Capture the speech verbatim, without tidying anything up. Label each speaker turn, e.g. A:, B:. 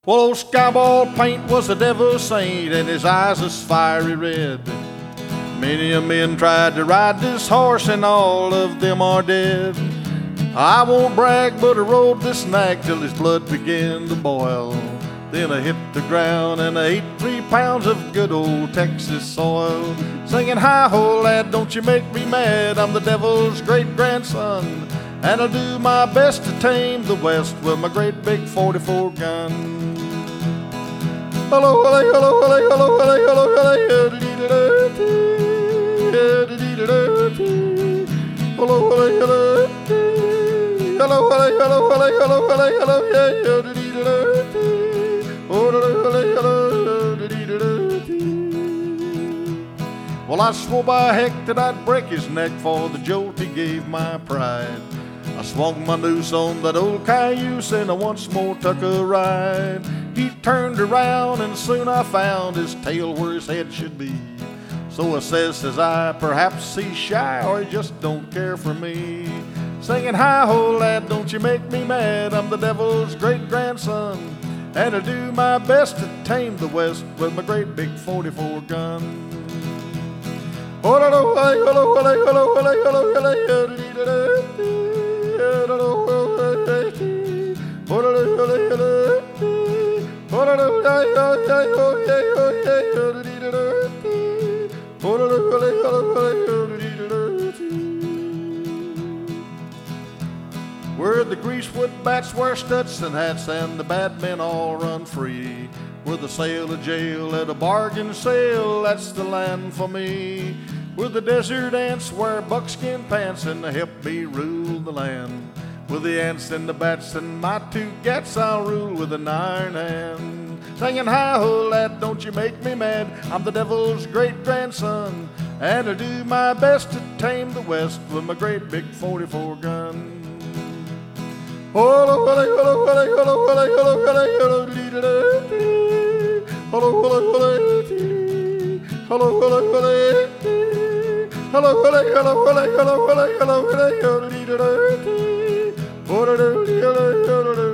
A: Well, old Skyball Paint was the devil's saint, and his eyes was fiery red. Many a men tried to ride this horse, and all of them are dead. I won't brag, but I rode this nag till his blood began to boil. Then I hit the ground and I ate three pounds of good old Texas soil. Singing, hi-ho, lad, don't you make me mad. I'm the devil's great-grandson, and I'll do my best to tame the West with my great big forty-four gun. Hello, hello, hello, hello, hello, hello, hello, hello, hello, hello, hello. Hello, hello, hello, hello, hello, hello, hello, yeah, well, I swore by heck that I'd break his neck for the jolt he gave my pride. I swung my noose on that old cayuse and I once more took a ride. He turned around and soon I found his tail where his head should be. So I says, says I, perhaps he's shy or he just don't care for me. Singing, hi-ho, lad, don't you make me mad. I'm the devil's great-grandson, and I do my best to tame the West with my great big forty-four gun. Where the greasewood bats wear Stetson hats and the bad men all run free, where the sail to jail at a bargain sale, that's the land for me. Where the desert ants wear buckskin pants and they help me rule the land. With the ants and the bats and my two gats, I'll rule with an iron hand. Singing, hi-ho, lad, don't you make me mad. I'm the devil's great-grandson, and I do my best to tame the West with my great big forty-four gun. Hello, hello, hello, hello, hello, hello, hello, hello, hello, hello, hello, hello, hello, hello, hello, hello, hello, hello,